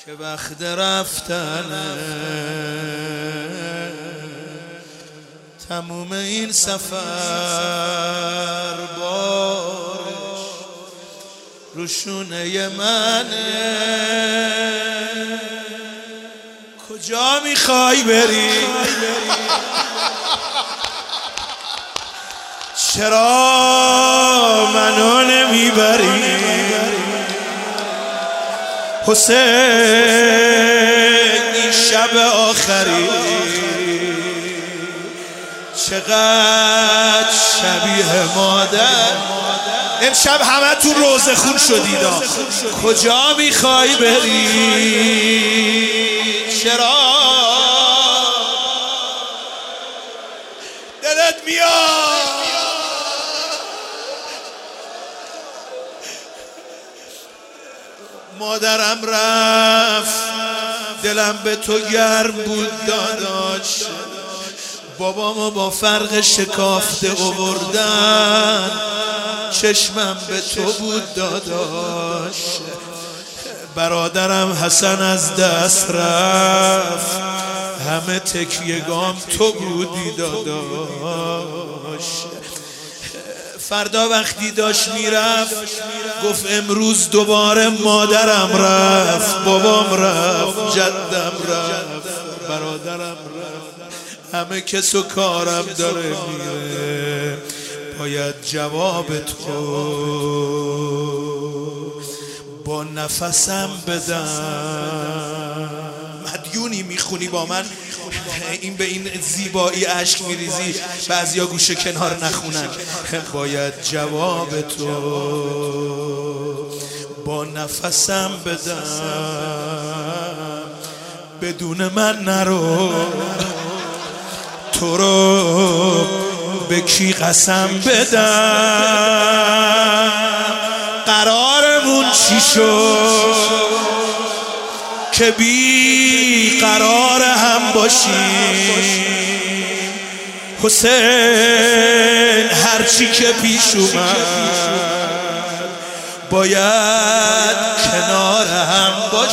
که وقت رفتنه، تموم این سفر بارش روشونه منه. کجا میخوای بری؟ چرا منو نمیبری؟ حسین این شب آخری چقدر شبیه مادر. امشب همه تو روزه خون شدید. کجا میخوای بری؟ چرا دلت میاد؟ مادرم رفت دلم به تو گرم بود داداش، بابامو با فرق شکافته آوردن، چشمم به تو بود داداش. برادرم حسن از دست رفت، همه تکیه‌گام تو بودی داداش. فردا وقتی داشت میرفت گفت امروز دوباره مادرم رفت، بابام رفت، جدم رفت، برادرم رفت، همه کس و کارم داره میره. باید جواب تو با نفسم بدم. مدیونی میخونی با من، این به این زیبایی اشک میریزی، بعضیا گوشه کنار نخونن. باید جواب تو با نفسم بدم. بدون من نرو، تو رو به کی قسم بدم؟ قرارمون چی شد که بی قرار هم باشیم؟ حسین هرچی که پیش اومد باید کنار هم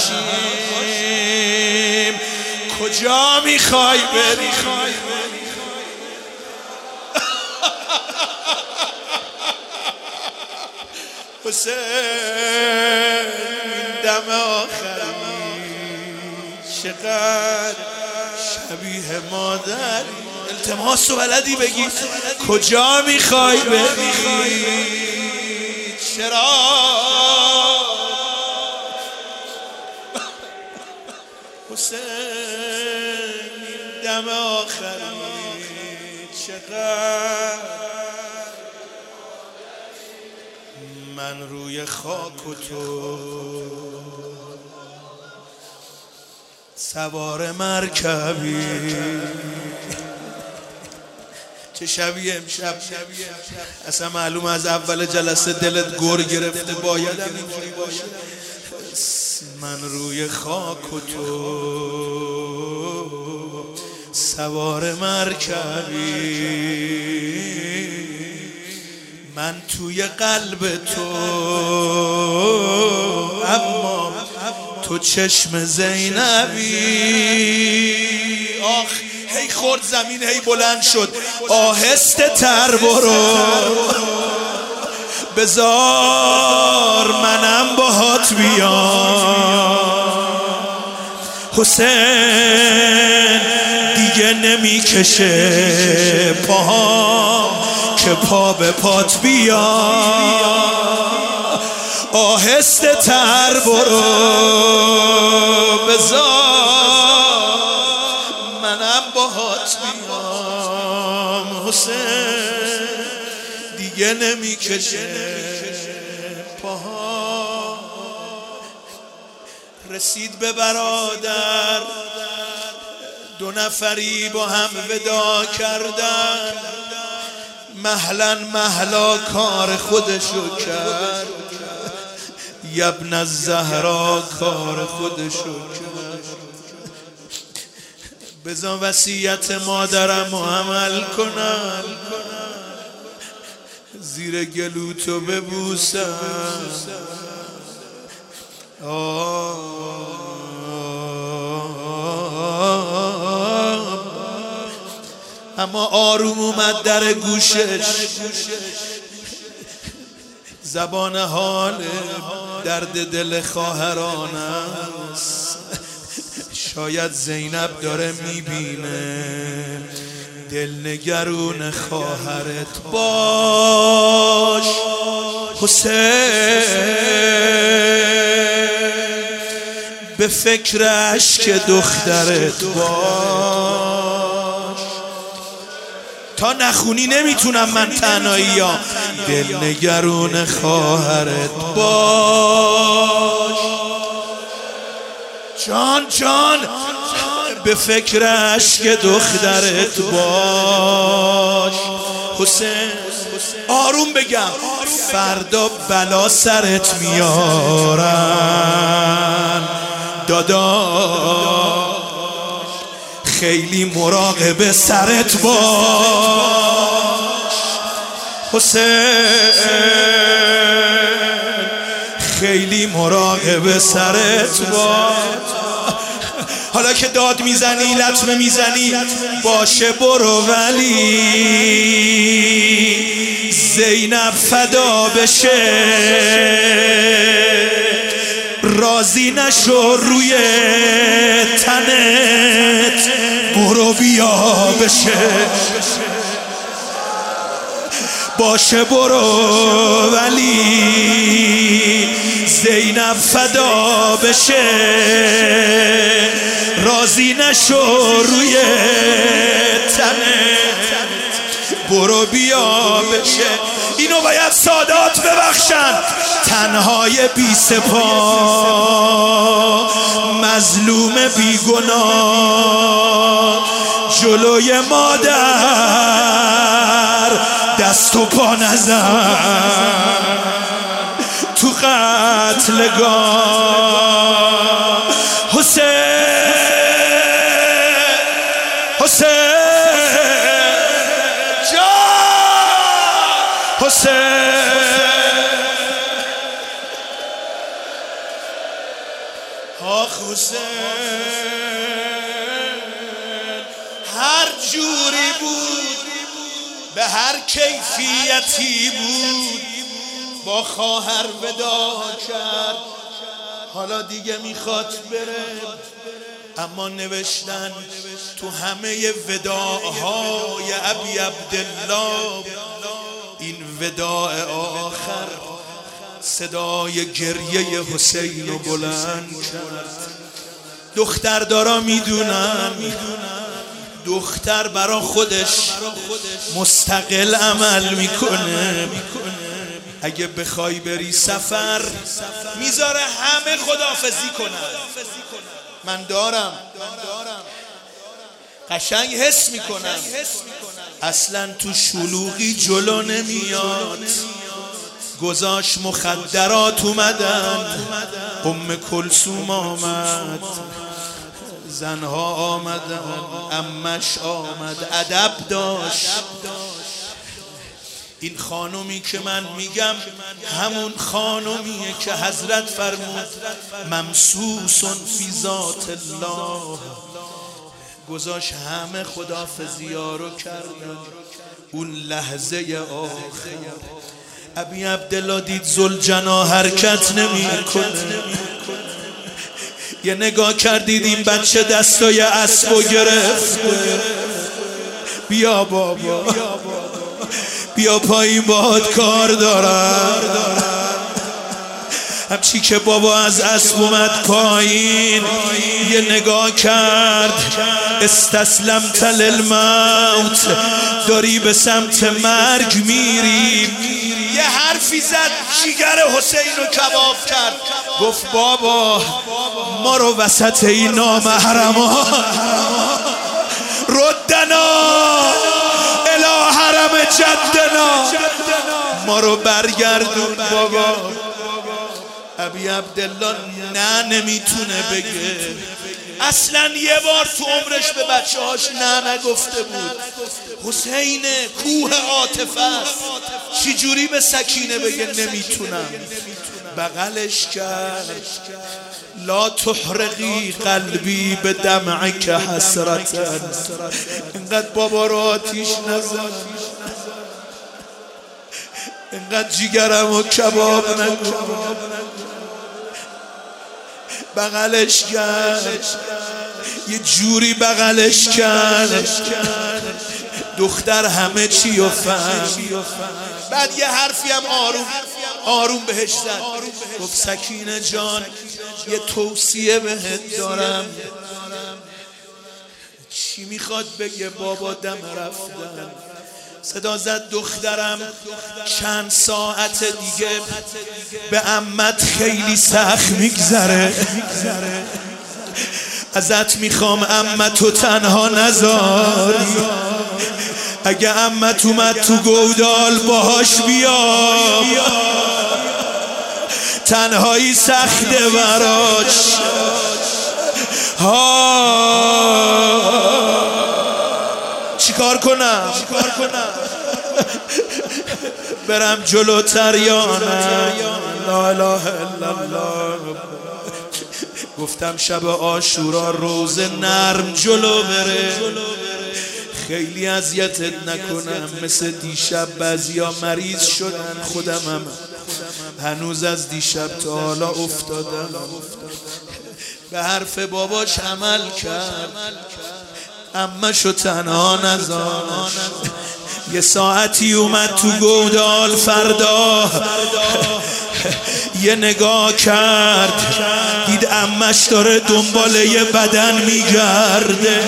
باشیم. کجا میخوای بری؟ حسین دم آخری چقدر شبیه مادر. التماس و بلدی بگی کجا میخوای بری؟ چرا حسین دم آخری چقدر من روی خاک و تو سوار مرکبی. چه شبیه امشب، اصلا معلوم از اول جلسه دلت گر گرفته، باید هم اینجوری باشه. من روی خاک و تو سوار مرکبی، من توی قلب تو اما تو چشم زینبی. آخ هی خورد زمین، هی بلند شد. آهسته تر برو، بذار منم باهات بیام. حسین دیگه نمیکشه پاها که پا به پات بیا. آهسته تر برو، بذار منم باهات بیام. حسین دیگه نمیکشه پاها. رسید به برادر، دو نفری با هم ودا کردن. مهلا مهلا کار خودشو کرد، یبن الزهرا کار خودشو کرد. بذار وصیت مادرم رو عمل کنم، زیر گلوتو ببوسم. اما آروم اومد در گوشش، زبان حال درد دل خواهران است. شاید زینب داره میبینه، دلنگرون خواهرت باش حسین، به فکر عشق دخترت باش. تا نخونی نمیتونم من تنهایی ها. دلنگرون خواهرت باش جان جان، به فکر عشق دخترت باش حسین. آروم بگم، فردا بلا سرت میارن داداش، خیلی مراقب سرت باش حسین، خیلی مراقب سرت باش. حالا که داد میزنی لطمه میزنی باشه برو، ولی زینب فدا بشه، راضی نشو روی تنت برو بیا بشه، باشه برو، ولی زینب فدا بشه، راضی نشو روی تنت برو بیا بشه. اینو باید سادات ببخشن. تنهای بی سپاه، مظلوم بی گناه، جلوی مادر دست و پا نزن، تو قتلگاه حسین، حسین جان، حسین آخ حسین، هر جوری بود به هر کیفیتی بود با خواهر ودا کرد. حالا دیگه میخواد بره، اما نوشتن تو همه وداعهای ابی عبدالله این وداع آخر صدای گریه حسین رو بلند کرد. دختردارا میدونن دختر برا خودش مستقل عمل میکنه. اگه بخوای بری سفر میذاره همه خداحافظی کنن. من دارم قشنگ حس میکنم اصلا تو شلوغی جلو نمیاد. گذاش مخدرات اومدن، ام کلثوم آمد، زنها آمدن، عمش آمد، ادب داشت. این خانومی که من میگم همون خانومیه که حضرت فرمود ممسوسون فی ذات الله. گذاش همه خداحافظی ها رو کردن. اون لحظه آخر ابی عبدالله دید ذوالجنا حرکت نمیکنه. یه نگاه کردید این بچه دستای اسبو گرفت. بیا بابا بیا پایین باهات کار دارم. همچی که بابا از اسب اومد پایین یه نگاه کرد، استسلمت للموت، داری به سمت مرگ میری. یه حرفی زد جیگر حسین رو کباب کرد، گفت بابا ما رو وسط این نامحرما ردنا الی حرم جدنا، ما رو برگردون بابا. ابی عبدالله نه نمیتونه بگه. اصلا یه بار تو عمرش به بچه هاش نه نگفته بود. حسین کوه عاطفه است، چی جوری به سکینه بگه نمیتونم؟ بغلش کرد لا تحرقی قلبی به دمعک حسرتا. اینقدر بابا رو آتیش نزن، اینقدر جیگرم و کباب نکن. بغلش کرد، یه جوری بغلش کرد دختر همه چی رو فهم. بعد یه حرفی هم آروم بهش زد، گفت سکینه جان یه توصیه بهت دارم. چی میخواد بگه بابا؟ دم رفتن. صدا زد دخترم چند ساعت دیگه به عمت خیلی سخت میگذره، ازت میخوام عمتو تنها نذاری. اگه عمت اومد تو گودال باهاش بیا، تنهایی سخته براش. چیکار کنم؟ برم جلوتر یا نه؟ لا اله الا الله. گفتم شب عاشورا روزه نرم جلو بره، خیلی اذیتت نکنم. مثل دیشب بعضیا مریض شدن، خودم هم هنوز از دیشب تا حالا افتادم. به حرف باباش عمل کرد، عمه‌شو تنها نذاشت. یه ساعتی اومد تو گودال، فردا یه نگاه کرد، دید عمه‌ش داره دنبال یه بدن میگرده.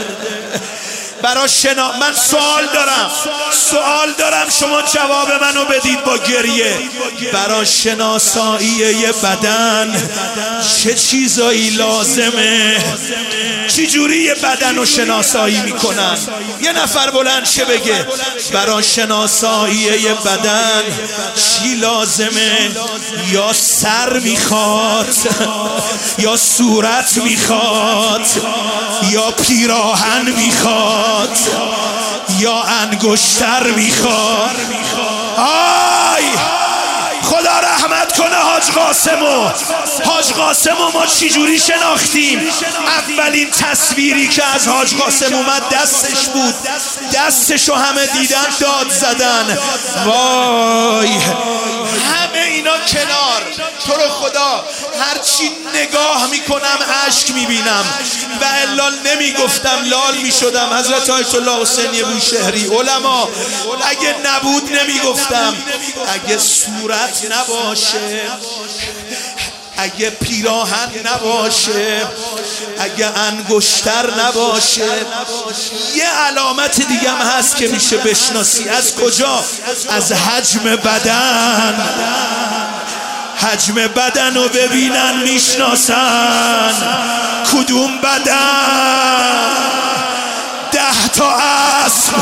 من سوال دارم شما جواب منو بدید با گریه. برای شناسایی یه بدن چه چیزایی لازمه؟ چی جوری یه بدن رو شناسایی میکنن؟ یه نفر بلند شه بگه برای شناسایی یه بدن چی لازمه؟ یا سر میخواد، یا صورت میخواد، یا پیراهن میخواد، یا انگشتر میخواد. آی خدا رحمت کنه حاج قاسمو ما چی جوری شناختیم؟ اولین تصویری که از حاج قاسم اومد دستش بود، دستشو همه دیدن داد زدن. وای همه اینا کنار، تو رو خدا هرچی نگاه میکنم عشق میبینم و الا نمیگفتم لال میشدم. حضرت آیت الله حسینی بوشهری علما اگه نبود نمیگفتم. اگه صورت نباشه، اگه پیراهن نباشه، اگه انگشتر نباشه، یه علامت دیگه هم هست که میشه بشناسی. از کجا؟ از حجم بدن. حجم بدن رو ببینن میشناسن. کدوم بدن؟ 10 تا اسب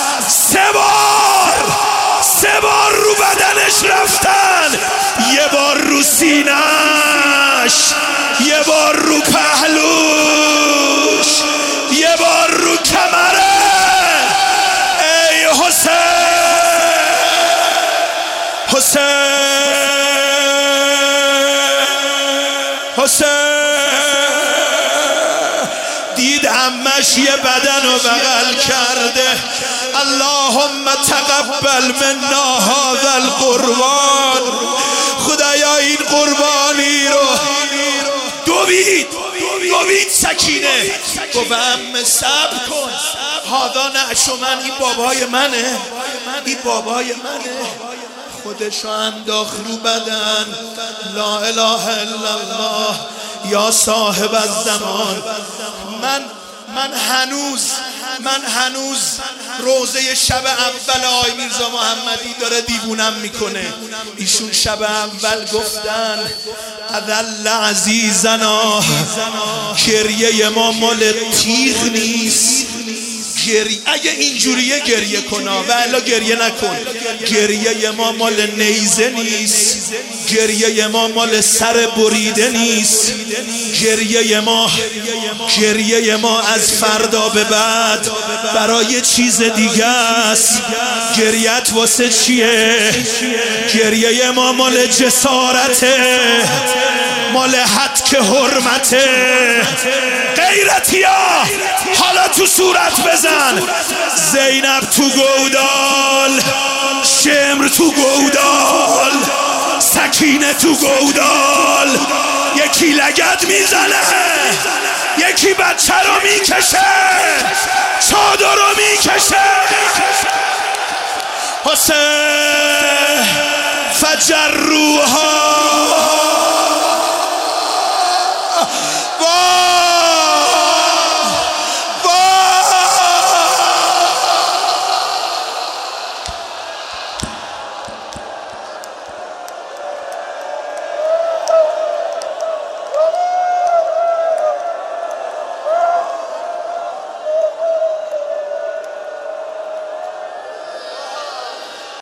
3 بار رو بدنش رفتن. یه بار رو سینه‌اش، یه بار رو پهلوش، یه بار رو کمره. ای حسین دید عمش یه بدن رو بغل کرده. اللهم تقبل منا هذا القربان. خدایا این قربانی رو دوید سکینه. گفت عمه صبر کن، هذا نعش من، این بابای منه، این بابای منه. خودشو انداخت رو بدن. لا اله الا الله یا صاحب الزمان. من هنوز روزه شب اول آی میرزا محمدی داره دیوونم میکنه. ایشون شب اول گفتن اذل عزیزنا، گریه ما مال تیغ نیست، اگه اینجوریه گریه کنا و الا گریه نکن. گریه ما مال نیزه نیست، گریه ما مال سر بریده نیست، گریه ما از فردا به بعد برای چیز دیگه است. گریت واسه چیه؟ گریه ما مال جسارته، مال حد که حرمته. غیرتیا حالا تو صورت بزن. زینب تو گودال، شمر تو گودال، سکینه تو گودال. یکی لگد میزنه، یکی بچه رو میکشه، چادر رو میکشه. حسین فجروها